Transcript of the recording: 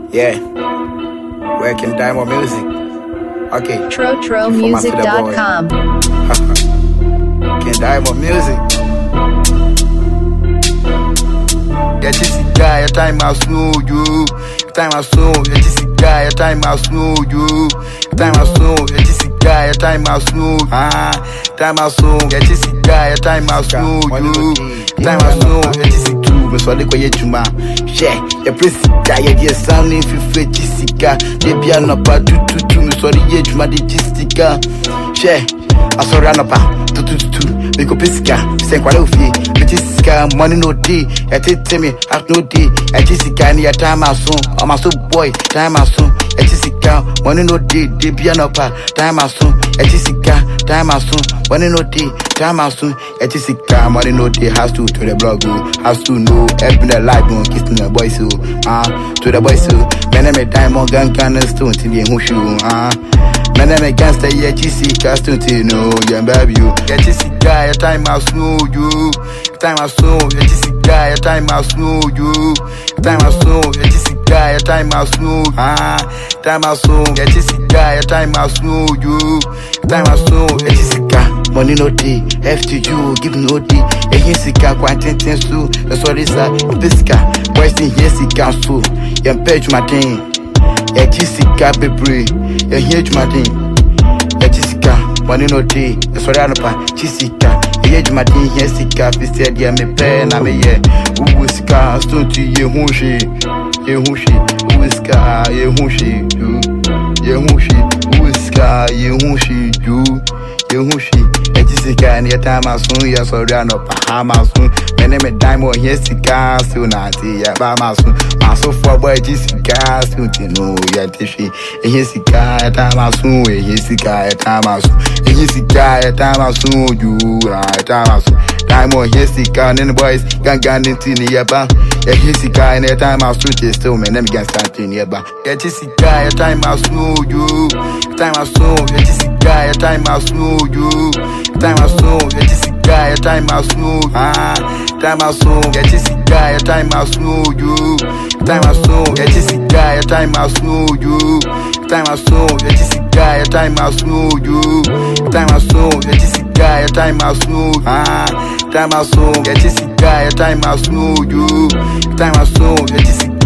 Yeah, working Diamond Music. Okay. TroTroMusic.com. Can Diamond Music. Yeah, this is guy, a time I slow you. Time I slow, yeah, this is guy, a time I slow you. Time I slow, yeah, this is guy, a time I slow. Time I slow, yeah, this is guy, a time I slow you. Time I slow, yeah, this is true. Me so they call you Juma. Yeah, the place guy, yeah, sounding fi Jessica. They be an up to me so the Juma the Jessica. Yeah, I saw run up to. We go Jessica, say quite okay. Jessica, money no day. I tell me, I no day. I Jessica, near time I soon. I'm a so boy, time I soon. I Jessica, money no day. They be an up time I soon. I Jessica, time I soon. Money no day, time I soon. I Jessica, money no day. Has to the blog, has to know. Helping the life, no kissing the boys, to the boys, man, I'm a diamond gun stone till the who man, I'm a gangster, yeah, Jessica, stone till no, yeah, baby, you. Yeah, Jessica, time I slow you. Time I slow, yeah, Jessica, time I slow you. Time I slow, yeah, Jessica, time I slow. Time I slow, yeah, Jessica, time I slow you. Time I slow, yeah, Jessica, money no day. F to you, give no day. Yeah, Jessica, quite intense too. That's what it's like. Jessica, boys in Jessica, so yeah, page my thing. Yeah, Jessica, baby, yeah, huge my thing. Yeah, Jessica, money no day. That's what I know, Jessica. Yeah, my thing, Jessica, he said, yeah, me pen, I'm a yeah. Who is car, stone to ye, who she, who is car, ye, who she, do, ye, who is car, ye, who she, do, ye, who she. Jessica, and your time I soon, yes, or run up a hammer soon. My name is Diamond, Jessica, soon, auntie, yeah, by my soon. My so far boy, Jessica, soon, you know, yeah, Tishy. Jessica, a time I soon, Jessica, a time I soon. Jessica, a time I soon, you, time I soon. Diamond, Jessica, and the boys, gang into the yaba. Jessica, and a time I soon, still, my name against something yaba. Jessica, a time I soon, you. Time I soon, Jessica, a time I soon, you. Time I slow, yeah, Jessica, time I slow. Time I slow, yeah, Jessica, time I slow you. Time I slow, yeah, Jessica, time I slow you. Time I slow, yeah, Jessica, time I slow you. Time I slow, yeah, Jessica, time I slow. Time I slow, yeah, Jessica, time I slow you. Time I slow, yeah, Jessica.